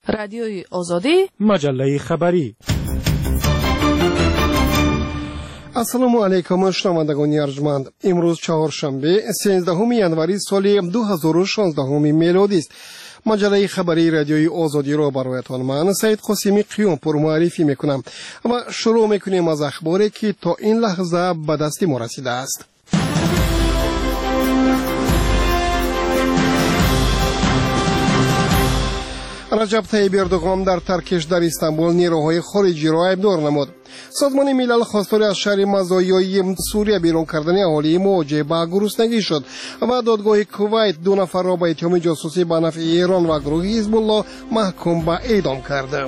رادیوی آزادی، مجله خبری. السلام علیکم شنوندگان ارجمند. امروز چهارشنبه 13 ینوری سال 2016 میلادی است. مجله خبری رادیوی آزادی را برایتان من سید قاسمی قیوم پر معرفی میکنم و شروع میکنیم از اخباری که تا این لحظه به دست ما رسیده است. رجب طیب اردوغان در ترکش در استانبول نیروهای خارجی را عیبدار نمود. سازمان ملل خواستار از شهر مزایای سوریه بیرون کردن اهالی مواجه با گرسنگی شد و دادگاه کویت 2 نفر را به اتهام جاسوسی به نفع ایران و گروه حزب الله محکوم به اعدام کرده.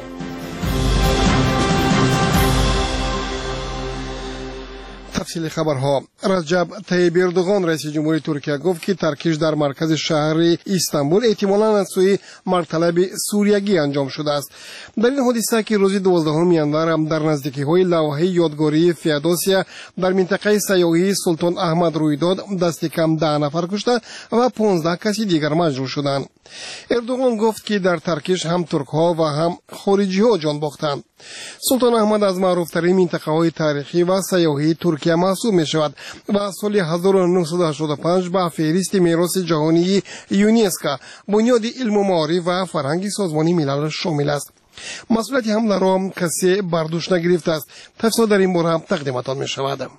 تفصیل خبرها. رجب طیب اردوغان رئیس جمهوری ترکیه گفت که ترکش در مرکز شهر استانبول احتمالاً از سوی مرطلب سوریگی انجام شده است. در این حادثه که روز 12 ینور در نزدیکی‌های لوحه یادگاری فیادوسیا در منطقه سیاحی سلطان احمد روی داد، دست کم 10 نفر کشته و 15 کسی دیگر مجروح شدند. اردوغان گفت که در ترکش هم ترک‌ها و هم خارجی‌ها جان باختند. سلطان احمد از معروف‌ترین منطقه‌های تاریخی و سیاحی ترکیه محسوب می‌شود و از سال 1985 به فهرست میراث جهانی یونسکو بنیاد علم و معارف و فرهنگ سازمان ملل شامل است. مسئولیت حمله را کسی بر دوش نگرفته است. تفصیل در این باره تقدیمتان می‌شود.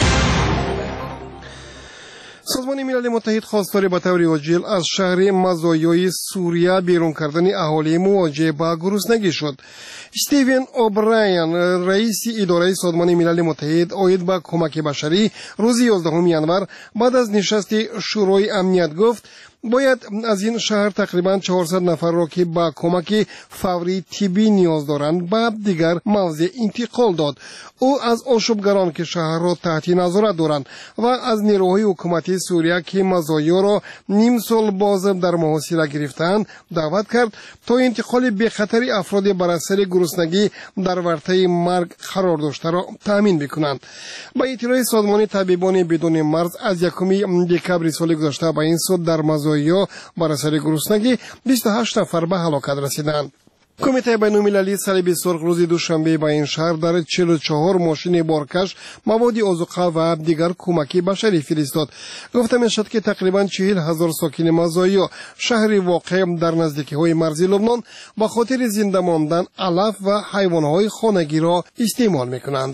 سازمان ملل متحد خواستار به طور عاجل از شهر مزایای سوریه بیرون کردن اهالی مواجه با گرسنگی شد. استیون اوبراین رئیس اداره سازمان ملل متحد عاید به کمک بشری روز 11 ینور بعد از نشست شورای امنیت گفت باید از این شهر تقریبا 400 نفر را که با کمک فوری طبی نیاز دارند به دیگر موضع انتقال داد. او از آشوبگران که شهر را تحت نظارت دارند و از نیروهای حکومتی سوریه که مزایا را نیم سال باز در محاصره گرفتند دعوت کرد تا انتقال به خطر افراد بر اثر گرسنگی در ورطه مرگ قرار داشته را تامین بکنند. با اطلاع سازمان طبیبان بدون مرز از 1 دکبر سال گذشته به این سود در یا بر اثر گرسنگی 28 نفر به هلاکت رسیدند. کمیته بین‌المللی صلیب سرخ روز دوشنبه به این شهر در 44 ماشین بارکش مواد آذوقه و دیگر کمکی بشری فرستاد. گفته میشد که تقریبا 40,000 ساکن مزایا شهری واقع در نزدیکی‌های مرزی لبنان به خاطر زنده ماندن علف و حیوانات خانگی را استعمال می‌کنند.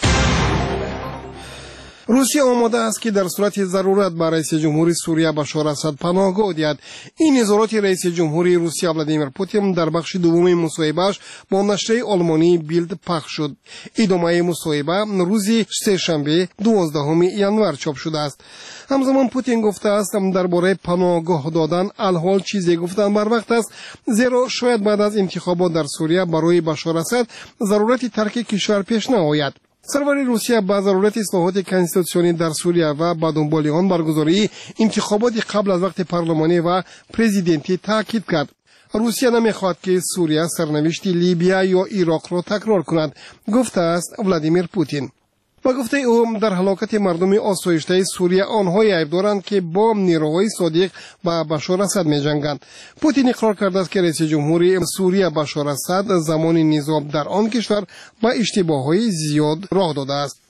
روسیه آماده است که در صورت ضرورت به رئیس جمهوری سوریه بشار اسد پناهگاه دهد. این نظارات رئیس جمهوری روسیه ولادیمیر پوتین در بخش دوم مصاحبه‌اش با نشریه آلمانی بیلد پخش شد. ادامه مصاحبه روز سه‌شنبه 12 ینور چاپ شده است. همزمان پوتین گفته است درباره پناهگاه دادن الحال چیزی گفتن بر وقت است، زیرا شاید بعد از انتخابات در سوریه برای بشار اسد ضرورت ترک کشور پیش نیاید. سرور روسیه با ضرورت اصلاحات کنستیتوسیونی در سوریه و با دنبال آن برگزاری انتخابات قبل از وقت پارلمانی و پرزیدنتی تاکید کرد. روسیه نمیخواهد که سوریه سرنوشت لیبیا یا عراق را تکرار کند، گفته است ولادیمیر پوتین. و گفته او در هلاکت مردم آسایشته سوریه آنهایی عیب دارند که با نیروهای صادق با بشار اسد می‌جنگند. پوتین اقرار کرده است که رئیس جمهوری سوریه بشار اسد زمان نظام در آن کشور با اشتباهات زیاد راه داده است.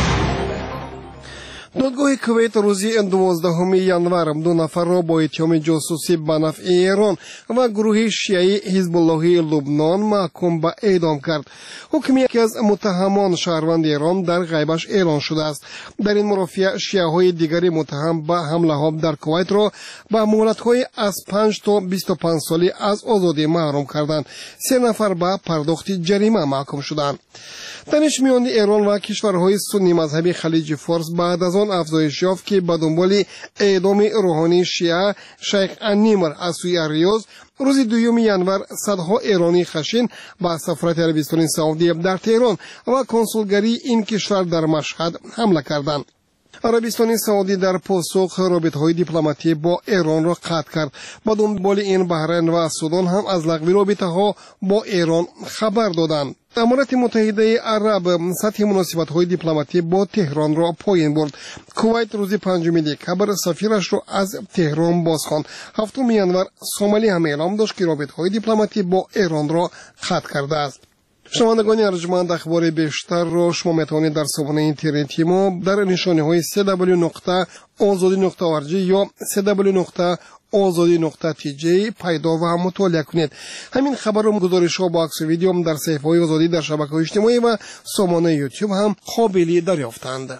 دادگاه کویت روز 12 ینور 2 نفر را با اتهام جاسوسی به نفع ایران و گروه شیعی حزب الله لبنان محکوم به اعدام کرد. حکم یکی از متهمان شهروند ایران در غیبش اعلان شده است. در این مرافعه شیعه‌های دیگری متهم به حمله در کویت را با مهلت‌های از 5 تا 25 سالی از آزادی محروم کردند. 3 نفر به پرداخت جریمه محکوم شدند. تنش میان ایران و کشورهای سنی مذهبی خلیج فارس بعد از آن افزایش یافت که به دنبال اعدام روحانی شیعه شیخ النمر از سوی ریاض روز 2 ینور صدها ایرانی خشن با سفارت عربستان سعودی در تهران و کنسولگری این کشور در مشهد حمله کردند. عربستان سعودی در پاسخ رابطه‌های دیپلماتی با ایران را قطع کرد. با دنبال این بحرین و سودان هم از لغو رابطه‌ها با ایران خبر دادند. امارات متحده عرب سطح مناسبت‌های دیپلماتی با تهران را پایین برد. کویت روز 5 دکبر سفیرش را از تهران بازخواند. 7 ینور سومالی هم اعلام داشت که رابطه‌های دیپلماتی با ایران را قطع کرده است. شنوندگان ارجمند، اخبار بیشتر را شما میتوانید در سابانه اینترنتی ما در نشانه‌های www.azadi.org یا www.azadi.tj پیدا و مطالعه کنید. همین خبر و گزارش‌ها با عکس و ویدیو هم در صفحه‌های آزادی در شبکه‌های اجتماعی و سامانه یوتیوب هم قابل دریافتند.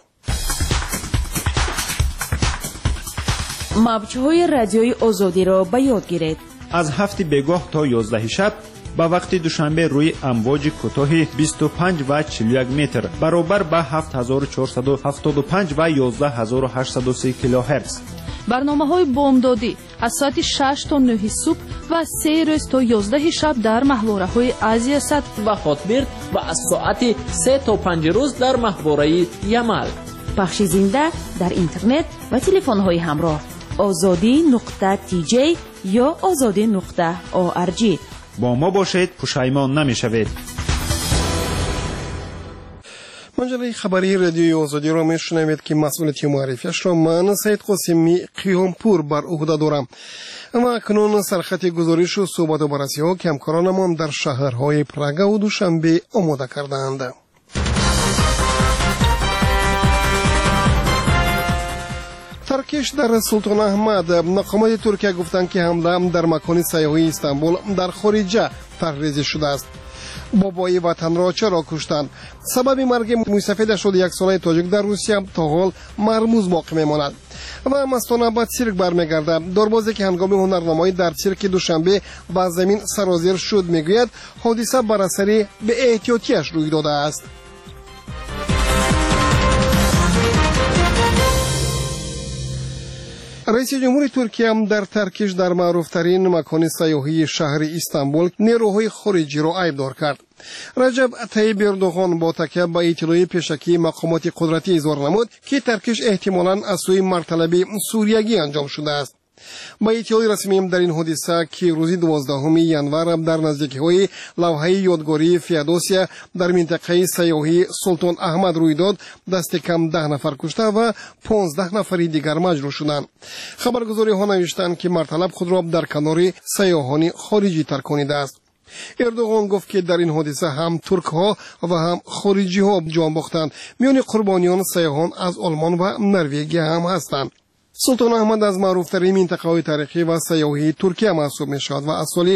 موج‌های رادیوی آزادی را به یاد گیرید. از 7 بگاه تا 11 شب با وقت دوشنبه روی امواج کوتاه 25 و 41 متر برابر با 7475 و 11830 کیلوهرتز. برنامه‌های بامدادی از ساعت 6 تا 9 صبح و 3 روز تا 11 شب در محوره‌های آسیا سد و خاطبرد و از ساعت 3 تا 5 روز در محوره یمل. پخش زنده در اینترنت و تلفن‌های همراه azadi.tj یا azadi.org. با ما باشید، پشیمان نمی‌شوید. مجله خبری رادیوی آزادی را میشنوید که مسئولیت معرفیش را من سید قاسمی قیامپور بر عهده دارم. اما اکنون سرخط گزارش و صحبت و بررسی‌ها که همکاران ما در شهرهای پراگ و دوشنبه آماده کردند. ترکیش در سلطان احمد. مقامات ترکیه گفتند که حمله در مکان سیاحی استانبول در خارجه تحریزی شده است. بابای وطن را چرا کشتند؟ سبب مرگ موسیفید شد 1 ساله تاجیک در روسیه تا حال مرموز باقی میماند. و مستانه به سیرک برمیگرده. داربازی که هنگام هنرنمایی در سیرک دوشنبه و زمین سرازیر شد میگوید حادثه بر اثر به احتیاطیش روی داده است. رئیس جمهور ترکیه هم در ترکیش در معروفترین مکان سیاحی شهر استانبول نیروهای خارجی را عیبدار کرد. رجب طیب اردوغان با تکیه به اطلاع پیشکی مقامات قدرتی اظهار نمود که ترکیش احتمالاً از سوی مرطلب سوریگی انجام شده است. با اطلاع رسمی در این حادثه که روز 12 ینور در نزدیکی‌های لوحه یادگاری فیادوسیا در منطقه سیاحی سلطان احمد روی داد، دست کم 10 نفر کشته و 15 نفر دیگر مجروح شدند. خبرگزاری‌ها نوشتند که مرطلب خود را در کنار سیاحان خارجی ترکانیده است. اردوغان گفت که در این حادثه هم ترک‌ها و هم خارجی‌ها جان باختند. میان قربانیان سیاحان از آلمان و نروژ هم هستند. سلطان احمد از معروفترین منطقه‌های تاریخی و سیاحی ترکیه محسوب می‌شود و از سال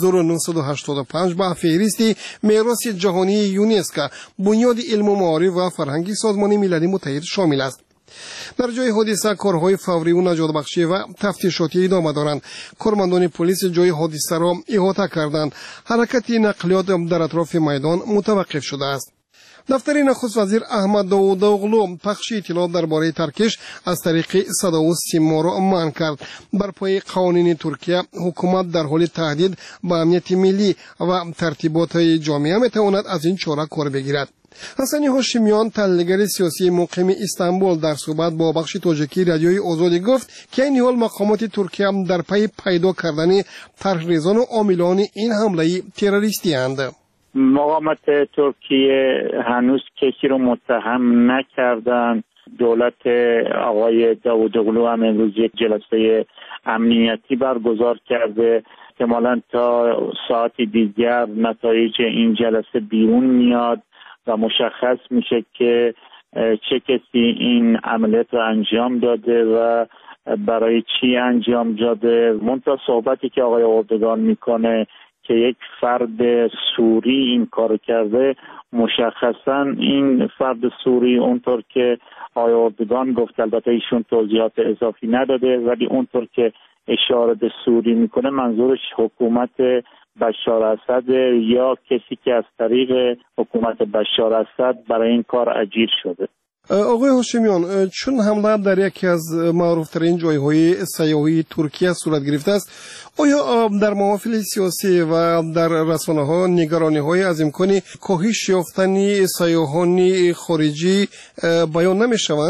1985 به فهرست میراث جهانی یونسکو بنیاد علم و معارف و فرهنگی سازمان ملل متحد شامل است. در جای حادثه کارهای فوری و نجات بخشی و تفتیشاتی ادامه دارند. کارمندان پلیس جای حادثه را احاطه کردند. حرکت نقلیات در اطراف میدان متوقف شده است. دفتر نخست وزیر احمد داوودوغلو پخش اطلاعات درباره ترکیش از طریق صدا و سیما را منع کرد. بر پای قوانین ترکیه حکومت در حال تهدید به امنیت ملی و ترتیبات جامعه میتواند از این چاره کار بگیرد. حسن هاشمیان تحلیلگر سیاسی مقیم استانبول در صحبت با بخش تاجیکی رادیوی آزادی گفت که این حال مقامات ترکیه هم در پی پیدا کردن طرحریزان و عاملان این حمله تروریستی اند. مقامات ترکیه هنوز کسی رو متهم نکردن. دولت آقای داوودوغلو هم امروز یک جلسه امنیتی برگزار کرده. احتمالاً تا ساعت دیگر نتایج این جلسه بیرون میاد و مشخص میشه که چه کسی این عملیات رو انجام داده و برای چی انجام داده. منتها صحبتی که آقای اردوغان میکنه که یک فرد سوری این کار کرده، مشخصا این فرد سوری اونطور که آقای اردوغان گفت، البته ایشون توضیحات اضافی نداده، ولی اونطور که اشاره به سوری میکنه منظورش حکومت بشار اسد یا کسی که از طریق حکومت بشار اسد برای این کار اجیر شده. آقای هاشمیان، چون حمله در یکی از معروفترین جایهای سیاحی ترکیه صورت گرفته است، آیا در محافل سیاسی و در رسانه‌ها نگرانی‌های از امکان کاهش یافتن سیاحان خارجی بیان نمی‌شوند؟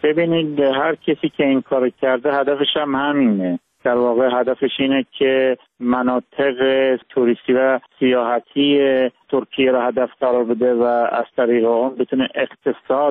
ببینید هر کسی که این کار کرده هدفش هم همینه. در واقع هدفش اینه که مناطق توریستی و سیاحتی ترکیه را هدف قرار بده و از طریق اون بتونه اقتصاد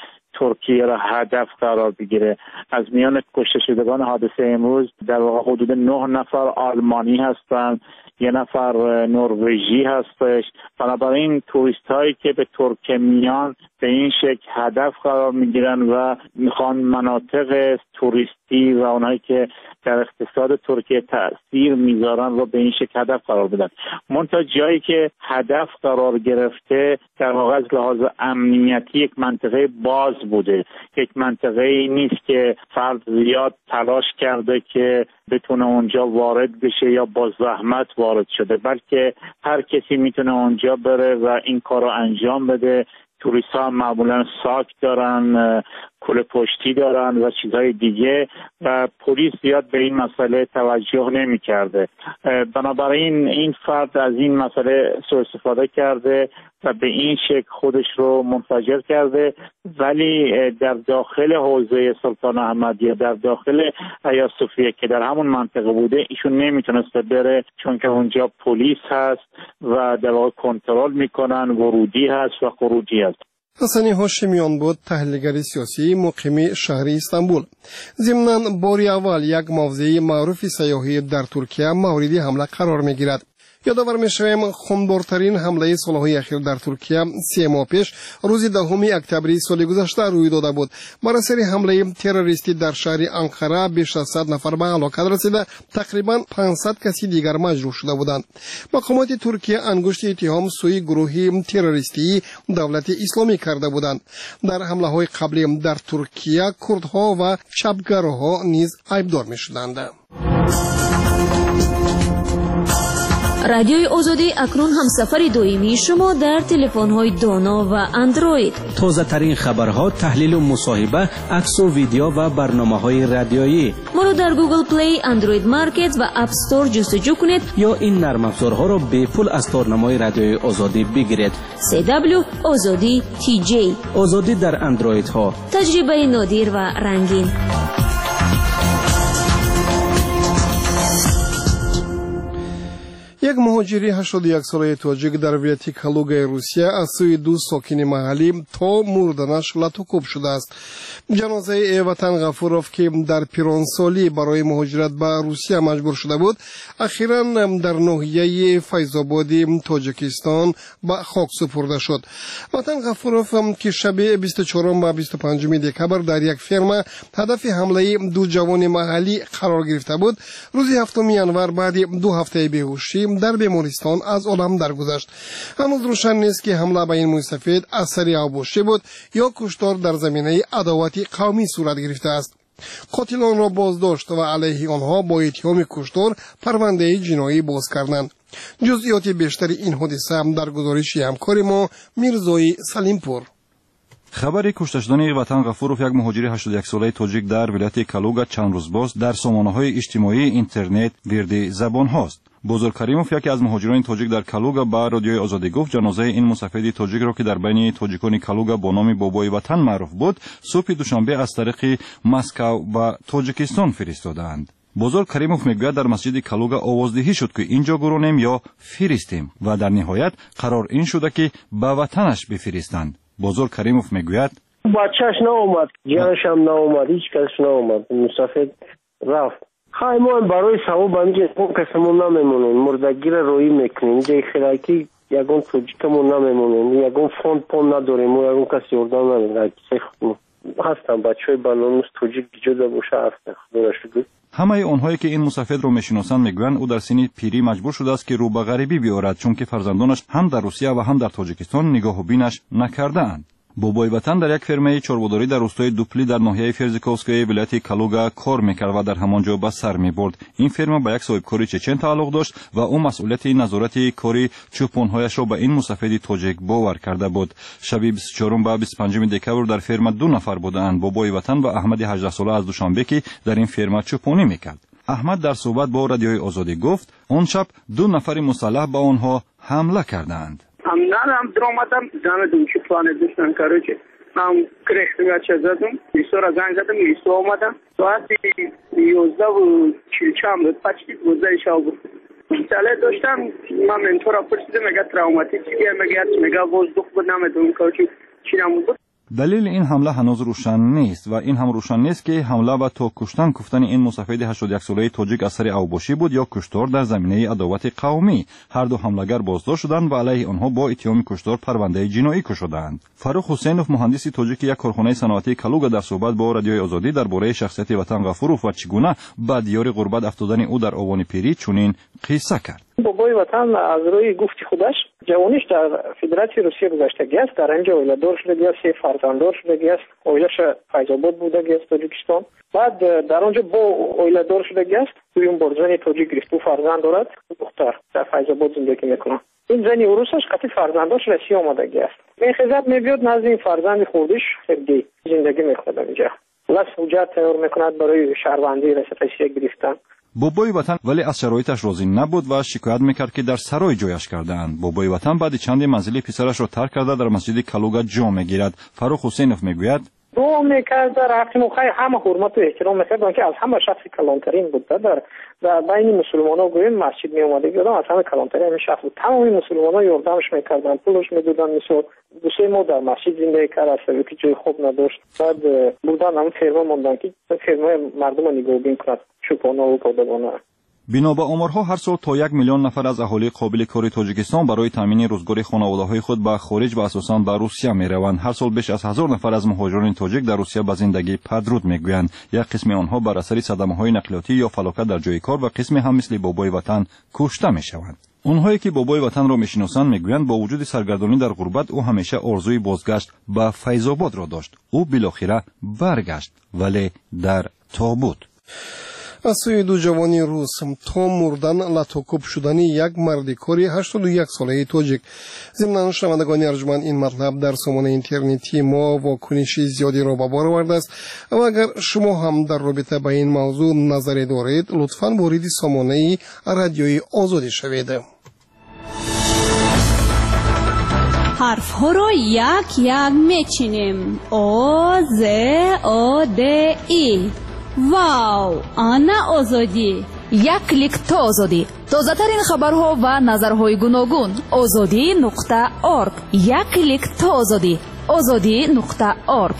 ترکیه را هدف قرار بگیره. از میان کشته شدگان حادثه امروز در واقع حدود 9 نفر آلمانی هستند، 1 نفر نروژی هستش. بنابراین توریست هایی که به ترکیه میان به این شکل هدف قرار میگیرن و میخوان مناطق توریستی و اونایی که در اقتصاد ترکیه تأثیر میذارن رو به این شکل هدف قرار بدن. منتها جایی که هدف قرار گرفته در واقع از لحاظ امنیتی یک منطقه باز بوده، یک منطقه نیست که فرد زیاد تلاش کرده که بتونه اونجا وارد بشه یا با زحمت وارد شده، بلکه هر کسی میتونه اونجا بره و این کار رو انجام بده. توریست ها معمولا ساک دارن، کوله پشتی دارن و چیزهای دیگه و پلیس زیاد به این مسئله توجه نمی کرده. بنابراین این فرد از این مسئله سوء استفاده کرده و به این شکل خودش رو منفجر کرده، ولی در داخل حوزه سلطان احمد یا در داخل حیا صوفیه که در همون منطقه بوده ایشون نمیتونسته بره، چون که اونجا پلیس هست و در واقع کنترل میکنن، ورودی هست و خروجی هست. حسنی هاشمیان بود، تحلیلگر سیاسی مقیم شهر استانبول. ضمناً باری اول یک موضع معروف سیاحی در ترکیه مورد حمله قرار میگیرد. یادآور میشویم خونبارترین حمله سالهای اخیر در ترکیه 3 ماه پیش روز 10 اکتبر سال گذشته روی داده بود. بر اثر حمله تروریستی در شهر انقره بیش از 100 نفر به هلاکت رسیده، تقریبا 500 کسی دیگر مجروح شده بودند. مقامات ترکیه انگشت اتهام سوی گروهی تروریستی دولت اسلامی کرده بودند. در حمله‌های قبلی در ترکیه کردها و چپگرها نیز عیبدار می‌شدند. رادیوی آزادی اکنون همسفر دویمی شما در تلفن‌های دانا و اندروید. تازه ترین خبرها، تحلیل و مصاحبه، عکس و ویدیو و برنامه‌های رادیویی. ما را در گوگل پلی، اندروید مارکت و اپ استور جستجو کنید یا این نرم افزارها را به پول از تارنمای رادیوی آزادی بگیرید. CW آزادی TJ. آزادی در اندروید ها. تجربه نادر و رنگین. یک مهاجری 81 ساله تاجیک در ولایت کالوگا روسیه از سوی 2 ساکن محلی تا مردنش لطوکوب شده است. جنازه وطن غفوروف که در پیرانسالی برای مهاجرت به روسیه مجبور شده بود، اخیراً در ناحیه فیض‌آباد تاجیکستان به خاک سپرده شد. وطن غفوروف که شب 24 و 25 دکبر در یک فرم هدف حمله 2 جوان محلی قرار گرفته بود. روز 7 ینور بعد 2 هفته بیهوشی در بیمارستان از عالم درگذشت. هنوز روشن نیست که حمله به این موی سفید اثری آبوشی بود یا کشتار در زمینه عداوت قومی صورت گرفته است. قاتلان را بازداشت و علیه آنها با اتهام کشتار پرونده جنایی باز کردند. جزئیات بیشتری این حادثه در گزارش همکار ما میرزای سلیمپور. خبر کشته شدن وطن غفوروف، یک مهاجر 81 ساله تاجیک در ولایت کالوگا، چند روز باز در سامانه‌های اجتماعی اینترنت ویرد زبان هاست. بزرگ کریموف، یکی از مهاجران تاجیک در کالوگا، با رادیوی آزادی گفت جنازه این مسافر تاجیک را که در بین تاجیکان کالوگا با نام بابای وطن معروف بود، صبح دوشنبه از طریق مسکو و تاجیکستان فرستادند. بزرگ کریموف میگوید در مسجد کالوگا آوازدهی شد که اینجا گرونیم یا فرستیم و در نهایت قرار این شده که به وطنش بفرستند. بزرگ کریموف میگوید بچه‌ش ناامد، جانش هم ناامد، هیچ کس ناامد، مسافر رفت. خواهیمان برای ثواب همینجا اون کسمون نمیمونیم، مردگیر روی میکنیم، اینجا خیلاکی یکون توجیکمون نمیمونیم، یکون فوند پون نداریم و یکون کسی اردان نمیمونیم. هستم بچه های بلانوس توجیک جدا باشه هستن، خدا را شکر. همه آنهایی که این مسافر را میشناسند میگویند او در سن پیری مجبور شده است که رو به غریبی بیارد، چون که فرزندانش هم در روسیه و هم در تاجیکستان نگاه و بینش نکرده‌اند. بابای وطن در یک فرمه چربوداری در روستای دوپلی در ناحیه فرزیکوفسکای ولایت کالوگا کار میکرد و در همانجا به سر میبرد. این فرمه به یک صاحبکاری چچن تعلق داشت و او مسئولیت نظارت کاری چوپانهایش را به این مسافر تاجیک باور کرده بود. شب 24 و 25 دکبر در فرمه 2 نفر بودند، بابای وطن و احمد 18 ساله از دوشنبه که در این فرمه چوپانی میکرد. احمد در صحبت با رادیوی آزادی گفت آن شب 2 نفر مسلح به آنها حمله کردند. هم درآمدم زنم که پلان داشتن کارو که من کرختم چه زدم لیسو را زنگ زدم لیسو آمدم ساعت 11:40 پچی گذشته شب مسئله داشتم من منتور را پرسیدم مگه تروماتیکیه مگه وزدوخ بود نمیدونم که چی نمود. دلیل این حمله هنوز روشن نیست و این هم روشن نیست که حمله و تا کشتن کفتن این مسافر 81 ساله تاجیک اثر اوباشی بود یا کشتار در زمینه عداوت قومی. هر دو حملگر بازداشت شدند و علیه آنها با اتهام کشتار پرونده جنایی گشودند. فاروق حسینوف مهندس تاجیک یک کارخانه صنعتی کلوگا در صحبت با رادیوی آزادی درباره شخصیت وطن غفوروف و چگونه با دیار غربت افتادن او در آوان پیری چنین قصه کرد. بابای وطن از روی گفت خودش جوانیش در فدراسیون روسیه گذشتگی است. در اینجا اولادار شدگی است، 3 فرزنددار شدگی است. اویلش فیض‌آباد بودگی است تاجیکستان. بعد در آنجا با اولادار شدگی است. دویم بار زنی تاجیک گرفت، 2 فرزند دارد، دختر در فیض‌آباد زندگی میکنه. این زنی روسش قطعی فرزنداش رسی آمدگی است. میخزد میبیاد نزد این فرزند خودش خیلی زندگی میکنه اینجا. پس حجت تیار میکند برای شهروندی رسیدگی گرفتن. بابای وطن ولی از شرایطش راضی نبود و شکایت میکرد که در سرای جایش کردند. بابای وطن بعد چند منزل پسرش را ترک کرده در مسجد کلوگا جا میگیرد. فاروق حسینوف میگوید دو میکرد در رفتنوخای همه حرمت و احترام میکرد که از همه شخص کلانترین بود. در بین مسلمان ها گویم مسجد می اومده گفتم از همه کلانترین همین شخص بود. تمامی مسلمان ها یاردمش میکردن، پولش میدادن. مثلا 2-3 ماه در مسجد زندگی کرد از که جای خوب نداشت. بعد بودن هم فرما موندن که فرما مردم نگاه بین کرد شکانه و پادگانه. بنا به آمارها هر سال تا 1 میلیون نفر از اهالی قابل کار تاجیکستان برای تامین روزگاری خانواده‌های خود به خارج و اساساً به روسیه میروند. هر سال بیش از 1000 نفر از مهاجران تاجیک در روسیه به زندگی پدرود میگویند. یک قسم آنها بر اثر صدمه‌های نقلیاتی یا فلاکت در جای کار و قسم هم مثل بابای وطن کشته میشوند. اونهایی که بابای وطن را میشناسند میگویند با وجود سرگردانی در غربت او همیشه آرزوی بازگشت به فیض‌آباد را داشت. او بالاخره برگشت ولی در تابوت. از سوی 2 جوانی روس تا مردن لطوکوب شدنی یک مرد کاری 81 ساله تاجیک. ضمن شنوندگان ارجمند این مطلب در سامانه اینترنتی ما واکنش زیادی را به بار آورده است و اگر شما هم در رابطه با این موضوع نظری دارید لطفاً وارد سامانه رادیوی آزادی شوید. حرف ها را یک میچینیم. او ز او د ای. واو، آنا آزادی. یک کلیک تا آزادی. تازه ترین خبرها و نظرهای گوناگون. azadi.org. یک کلیک تا آزادی. azadi.org.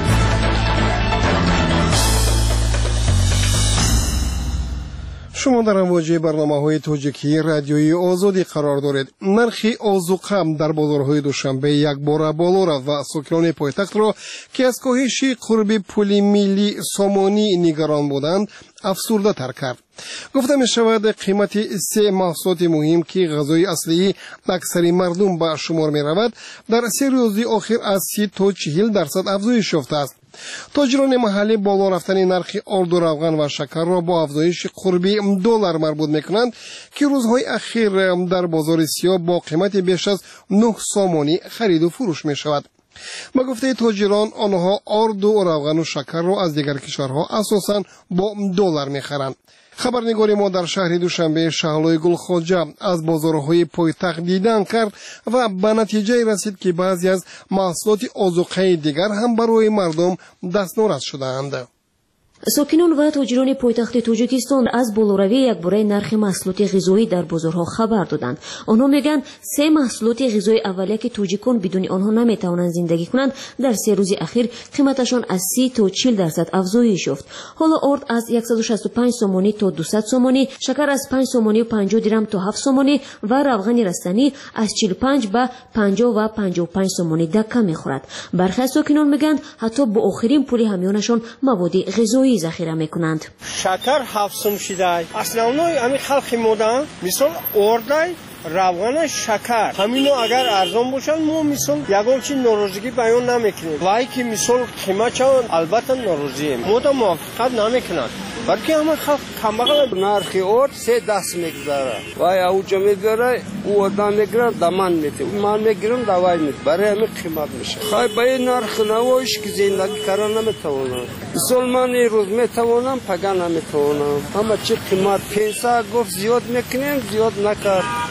شما در امواج برنامه‌های تاجیکی رادیوی آزادی قرار دارید. نرخ آذوقه در بازارهای دوشنبه یک بار بالا رفت و ساکنان پایتخت را که از کاهش قرب پول ملی سامانی نگران بودند افسرده تر کرد. گفته می شود قیمت 3 محصولات مهم که غذای اصلی اکثر مردم به شمار می رود در 3 روز آخر از 30 تا 40% افزایش یافته است. تاجران محلی بالا رفتن نرخ آرد و روغن و شکر را با افزایش قربی $1 مربوط میکنند که روزهای اخیر در بازار سیاه با قیمت بیش از 9 سامانی خرید و فروش می شود. با گفته تاجران آنها آرد و روغن و شکر را از دیگر کشورها اساساً با $1 میخرند. خبرنگار ما در شهر دوشنبه شهلای گلخواجه از بازارهای پایتخت دیدن کرد و به نتیجه رسید که بعضی از محصولات آذوقه دیگر هم برای مردم دستنورد شده‌اند. ساکنان و تاجران پایتخت تاجیکستان از بالاروی یکباره نرخ محصولات غذایی در بازارها خبر دادند. آنها میگن 3 محصولات غذایی اولیه که تاجیکان بدون آنها نمیتوانند زندگی کنند در 3 روز اخیر قیمتشان از 30 تا 40% افزایش یافت. حالا آرد از 165 سامانی تا 200 سامانی، شکر از 5 سامانی و 50 درم تا 7 سامانی و روغن رستنی از 45 به 50 و 55 سامانی دکه میخورد. برخی از ساکنان میگن حتی با آخرین پول همیانشان مواد غذایی ذخیره میکنند. شکر 7 сом شده. основной همین خلق مودن مثلا اوردای روغن شکر همینو اگر ارزان باشن ما مثلا یگان چی ناراضگی بیان نمیکنیم. وای که مثلا قیمتشون البته ناراضیه. ما موافقت نمیکنند. بلکه همه خلق کمبغل نرخ اور 3 دست میگذاره. وای اوجا میگذاره او آدم میگیره دامن میده. من میگیرم دوای میده. برای همه قیمت میشه. خواهی با این نرخ نوایش که زندگی کردن نمیتوانم. مسلمان روز میتوانم پگه نمیتوانم. همه چی قیمت پیسه گفت زیاد میکنیم زیاد نکرد.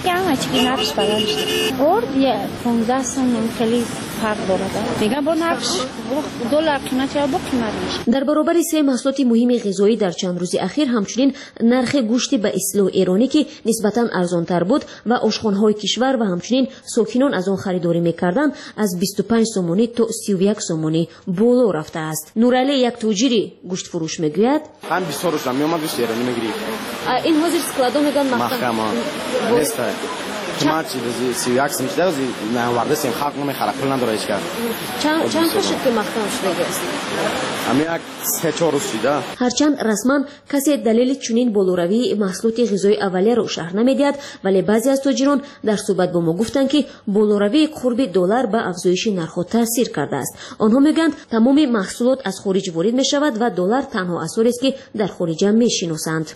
همه چی نقش بلند ارد یه 15 سوم خیلی فرق داره دیگه با نقش دلار قیمت یا با قیمت میشه. در برابر سه محصولات مهم غذایی در چند روز اخیر همچنین نرخ گوشت به اصل ایرانی که نسبتاً ارزان‌تر بود و آشخوان‌های کشور و همچنین ساکنان از آن خریداری می‌کردند از 25 سومانی تا 31 سومانی بالا رفته است. نورعلی یک تاجر گوشت فروش میگوید هم 20 روز میومد گوشت ایرانی میگیری. این حاضر سکلادو میگن محکم است. چماچی روزی 31 سوم شده روزی نه ورده سیم خلق نمیخره پول نداره هیچ کار. چند خشک که محکم شده است. اما یک 3-4 روز شده. هرچند رسما کسی دلیل چنین بالاروی محصولات غذایی اولیه را شرح نمیدهد ولی بعضی از تاجران در صحبت با ما گفتند که بالاروی قرب دلار به افزایش نرخ تاثیر کرده است. آنها میگویند تمام محصولات از خارج وارد می شود و دلار تنها اثری است که در خارج میشناسند.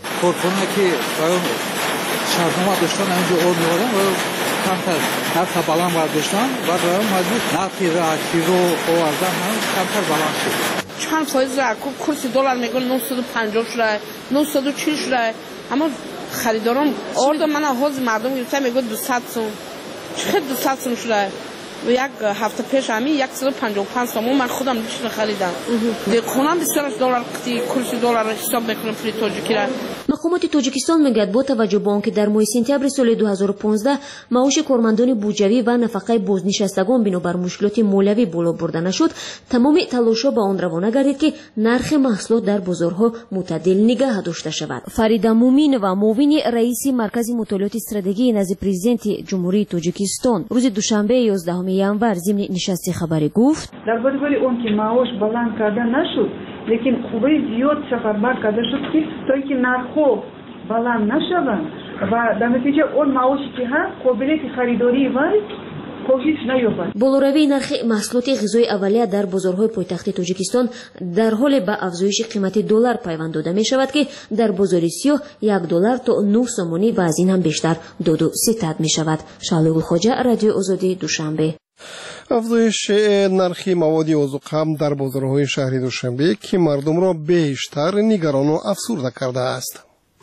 شرطنامه داشتن اینجا آورد می‌آوردن و کمتر نرخ بالا برداشتن و مجبور نرخ راکی رو آوردن هم کمتر بالا شد. چند فایز راکوب کورس دلار میگن 950 شده 940 شده اما خریداران آورد من حاضر مردم گرفتم میگن 200 سوم چقدر 200 سوم شده و یک هفته پیش همین 155 سوم من خودم دیشب خریدم دیگه خونم بسیار دلار قطعی کورس دلار رو حساب میکنم پول تاجیکی را. مقامات تاجیکستان میگوید با توجه به آنکه در ماه سپتامبر سال 2015 معاش کارمندان بودجوی و نفقه بازنشستگان بنابر مشکلات مالیوی بالا برده نشد تمام تلاش‌ها به آن روانه گردید که نرخ محصولات در بازارها معتدل نگه داشته شود. فریدا مومین و معاون رئیس مرکز مطالعات استراتژی نزد پرزیدنت جمهوری تاجیکستان روز دوشنبه 11 ینور ضمن نشست خبری گفت در برابر اون که معاش بلند کرده نشد لیکن خوبه زیاد سفربر کرده شد که تا اینکه نرخ بلند نشوند و در نتیجه اون معاشی که هست قابلیت خریداری و کاهش نیابد. بالاروی نرخ محصولات غذایی اولیه در بازارهای پایتخت تاجیکستان در حال به افزایش قیمت دلار پیوند داده می شود که در بازار سیاه $1 تا 9 سومانی و از این هم بیشتر داد و ستد می شود. شعله گلخواجه، رادیو آزادی، دوشنبه. افزایش نرخ مواد عضوخام در بازارهای شهری دوشنبه که مردم را بیشتر نگران و افسرده کرده است.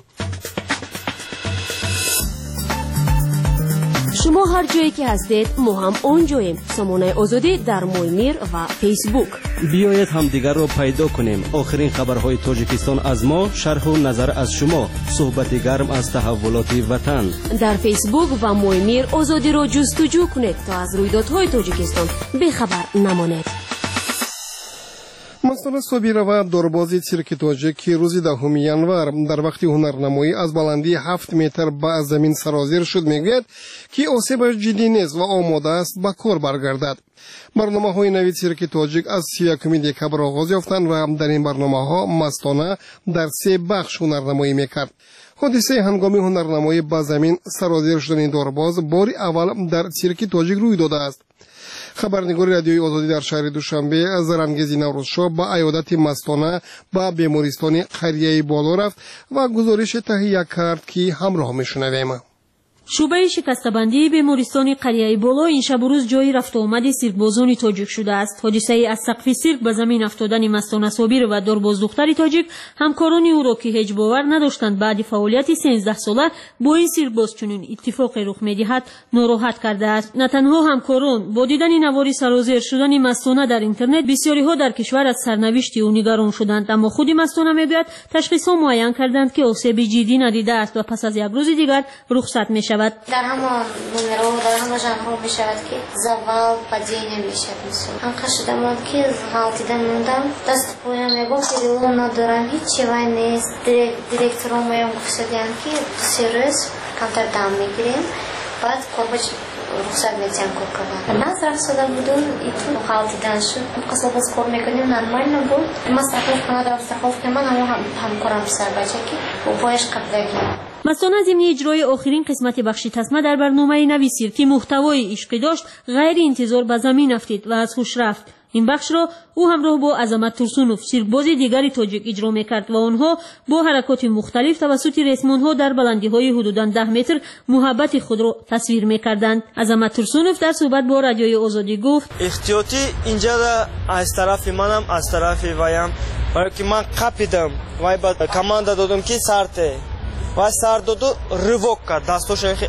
شما هر جایی که هستید ما هم آنجاییم. سامانه آزادی در مویمیر و فیسبوک. بیایید همدیگر را پیدا کنیم. آخرین خبرهای تاجیکستان از ما، شرح و نظر از شما، صحبت گرم از تحولات وطن. در فیسبوک و مویمیر آزادی را جستجو کنید تا از رویدادهای تاجیکستان بیخبر نمانید. مستانه صابیرова دوربازی سیرک تاجیک که روز 10 ینور در وقت هنرنمایی از بلندی 7 متر به زمین سرازیر شد میگوید که آسیبش جدی نیست و آماده است به کار برگردد. برنامه‌های نوی سیرک تاجیک از 31 دکبر آغاز یافتند و در این برنامه‌ها مستانه در 3 بخش هنرنمایی میکرد. حادثه هنگامی هنرنمایی به زمین سرازیر شدن دورباز بار اول در سیرک تاجیک روی داده است. خبرنگار رادیوی آزادی در شهر دوشنبه از رنگزی نوروزشاه با عیادت مستانه به بیمارستان قریه بالا رفت و گزارش تهیه کرد که همراه میشنویم. شعبه شکسته‌بندی بیمارستان قریه بالا این شب و روز جای رفت و آمد سیرکبازان تاجیک شده است. حادثه از سقف سیرک به زمین افتادن مستانه صابیر و دورباز دختر تاجیک همکاران او را که هیچ باور نداشتند بعد فعالیت 13 ساله با این سیرکباز چنین اتفاقی رخ می‌دهد ناراحت کرده است. نه تنها همکاران با دیدن نواری سرازیر شدن مستانه در اینترنت بسیاری‌ها در کشور از سرنوشت او نگران شدند، اما خود مستانه میگوید تشخیص‌ها معین کردند که آسیب جدی ندیده است و پس از یک روز دیگر رخصت می‌شود. در همان نمرو در همان ژانر می شود که زوال падение می شود. انقدر شدم که غلطیدم موندم دست پایم میگفت که ندارم هیچ چیزی نیست. دیرکتورم میام گفتن که سریس کمتر دام میگیریم بعد کارباج رخصت میتیم کار کنم. نظر شدم بودم ایتون غلطیدن شد. قصد باز کار میکنیم نرمال نبود. ما استخدام کنم در استخدام که من هم کارم سر بچه که و پایش قبضه مستانه ضمن اجرای آخرین قسمت بخش تسمه در برنامه نوی سیر که محتوای عشقی داشت غیر انتظار به زمین افتید و از خوش رفت. این بخش را او همراه با عظمت ترسونوف سیرکباز دیگری تاجیک اجرا میکرد و آنها با حرکات مختلف توسط ریسمانها در بلندی‌های حدوداً 10 متر محبت خود را تصویر میکردند. عظمت ترسونوف در صحبت با رادیوی آزادی گفت احتیاطی اینجا از طرف منم از طرف ویم برای که من قپیدم و بعد کماندا دادم که سرته و سر دادو ریوک کرد دستوش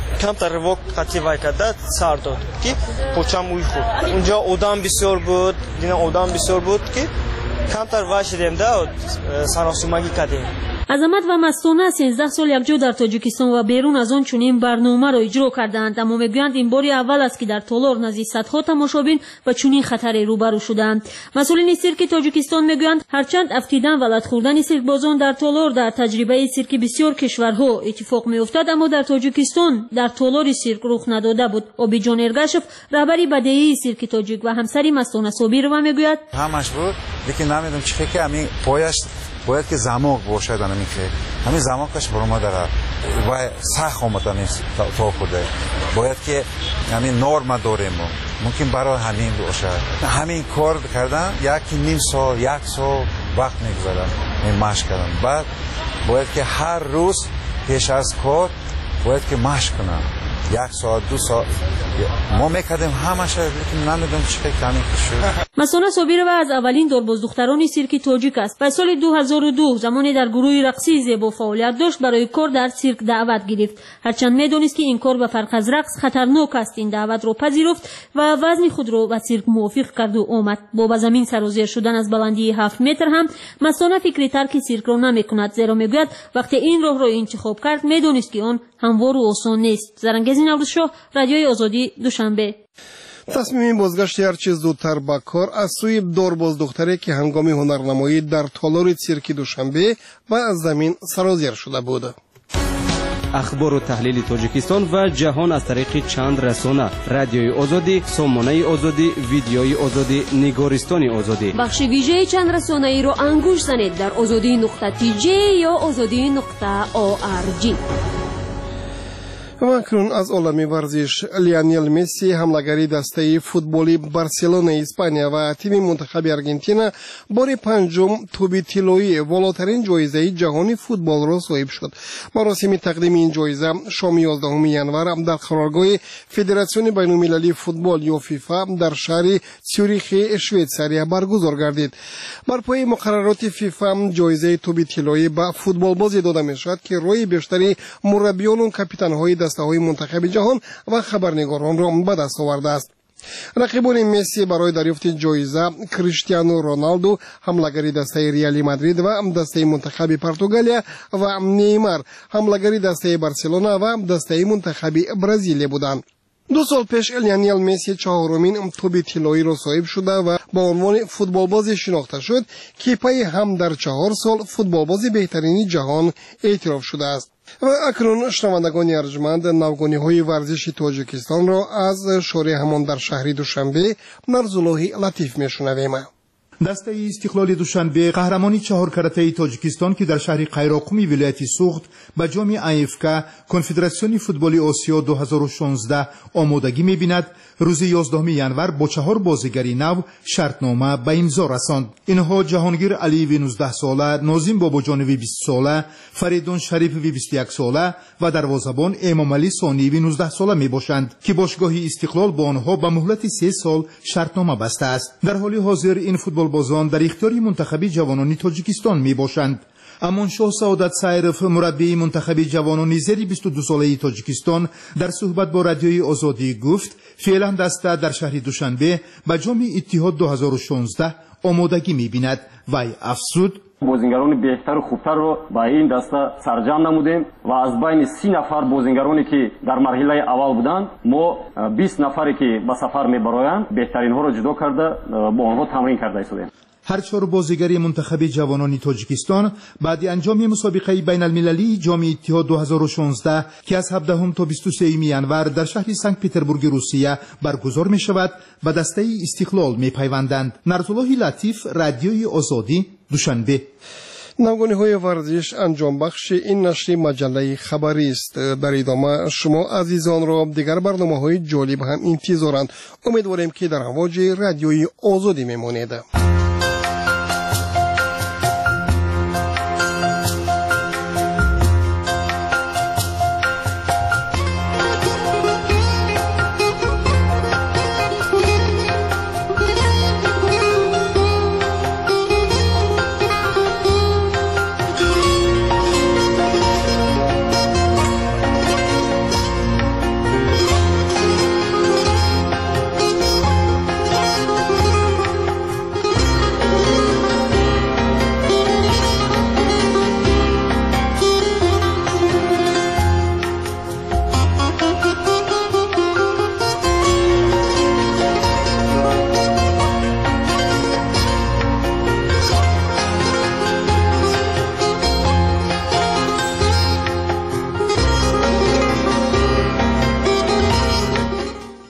камтар ривок қати вай карда сар дод ки почам уй худ унҷо одам бисёр буд дина одам бисёр буд ки камтар вай шидем да саросимагӣ кардем. азамат ва мастона 13 сол якҷо дар тоҷикистон ва берун аз он чунин барномаро иҷро карданд, аммо мегӯянд ин бори аввал аст ки дар Толор назди садҳо тамошобин ба чунин хатаре рӯбарӯ шудаанд. масъулини сирки тоҷикистон мегӯянд ҳарчанд афтидан ва латхӯрдани сиркбозон дар Толор дар таҷрибаи сирки бисёр кишварҳо иттифоқ меуфтад, аммо дар тоҷикистон дар Толори сирк рух надода буд. Обиҷон Эргашев раҳбари бадеии сирки тоҷик ва ҳамсари Мастона Собирова мегӯяд ҳамаш буд, лекин намедонам чӣ ки ҳамин пояш باید که زماق باشد همین که همین زماقش برما داره و سخت آمده نیست تا خوده باید که همین نرم داریم ممکن برای همین باشه همین کار کردن یکی نیم سال یک سال وقت میگذارن این مشق کردن بعد باید که هر روز پیش از کار باید که مشق کنن یک ساعت دو ساعت ما میکردیم همش لیکن نمیدونم چه کمی شد. مسانا صابیرова از اولین دوربازدختران سیرک تاجیک است. و سال 2002 زمانی در گروه رقصی زیبا فعالیت داشت برای کار در سیرک دعوت گرفت. هرچند میدونست که این کار به فرق از رقص خطرناک است، این دعوت را پذیرفت و وزن خود را به سیرک موافق کرد و آمد. با به زمین سر و زیر شدن از بلندی 7 متر هم مسانا فکر ترک سیرک را نمیکند، زیرا میگوید وقتی این راه را انتخاب کرد میدونست که آن هموار و آسان نیست. زرنگزین نوروزشاه، رادیوی آزادی، دوشنبه. تصمیم بازگشت هرچه زودتر به کار از سوی دوربازدختری که هنگام هنرنمایی در تالار سیرک دوشنبه و از زمین سرازیر شده بود. اخبار و تحلیل تاجیکستان و جهان از طریق چند رسانه: رادیوی آزادی، سامانه آزادی، ویدیوی آزادی، نگارستان آزادی. بخش ویژه چند رسانه ای رو انگوش زنید در azadi.tj یا azadi.org. و اکنون از عالم ورزش: لیونل مسی حمله‌گری دسته فوتبالی بارسلونا اسپانیا و تیم منتخب آرژانتین بار پنجم توپ طلایی بالاترین جایزه جهانی فوتبال را صاحب شد. مراسم تقدیم این جایزه شام 11 ژانویه در قرارگاه فدراسیون بین‌المللی فوتبال یا فیفا در شهر سوریخ شویتساریا برگزار گردید. بر پای مقررات فیفا جایزه توپ طلایی به فوتبالباز داده می‌شود که روی بیشتری مربیان و کاپیتان‌های دسته‌های منتخب جهان و خبرنگاران را به دست آورده است. رقیبان مسی برای دریافت جایزه کریستیانو رونالدو حمله‌گر دسته ریال مادرید و دسته منتخب پرتغالیا و نیمار حمله‌گر دسته بارسلونا و دسته منتخب برزیل بودند. 2 سال پیش لیونل مسی چهارمین توپ طلایی را صاحب شده و با عنوان فوتبالباز شناخته شد که پای هم در 4 سال فوتبالباز بهترین جهان اعتراف شده است. و اکنون شنوندگان ارجمند نوگانی‌های ورزش تاجیکستان را از شورای همان در شهر دوشنبه نرزالله لطیف میشنویم. دسته استقلال دوشنبه قهرمانی 4 کرته تاجیکستان که در شهر قیراقمی ولایت سوخت به جام آیفکا کنفدراسیون فوتبال آسیا 2016 آمادگی می‌بیند روز 11 ژانویه با 4 بازیگری نو شرطنامه به امضا رساند. اینها جهانگیر علیوی 19 ساله، ناظم باباجانوی 20 ساله، فریدون شریفوی 21 ساله و دروازه‌بان امام علی ثانیوی 19 ساله میباشند که باشگاه استقلال با آنها به مهلت 3 سال شرطنامه بسته است. در حال حاضر این فوتبالبازان در اختیار منتخب جوانان تاجیکستان میباشند. امانشاه سعادت سایرف مربی منتخب جوانان زیر 22 ساله تاجیکستان در صحبت با رادیوی آزادی گفت فعلا دسته در شهر دوشنبه به جام اتحاد 2016 آمادگی می‌بیند. وی افزود بازیگران بهتر و خوبتر رو با این دسته سرجم نمودیم و از بین 30 نفر بازیگرانی که در مرحله اول بودند ما 20 نفری که به سفر میبرایند بهترین ها رو جدا کرده با آنها تمرین کرده ایستادیم. هر 4 بازیگری منتخب جوانان تاجیکستان بعد انجام مسابقه بین المللی جام اتحاد 2016 که از 17 تا 23 ژانویه در شهر سنت پترزبورگ روسیه برگزار می شود به دسته استقلال می پیوندند. نرزالله لطیف، رادیوی آزادی، دوشنبه. نوگانی‌های ورزش انجام بخش این نشر مجله خبری است. در ادامه شما عزیزان را دیگر برنامه‌های جالب هم انتظارند. امیدواریم که در امواج رادیوی آزادی میمانید.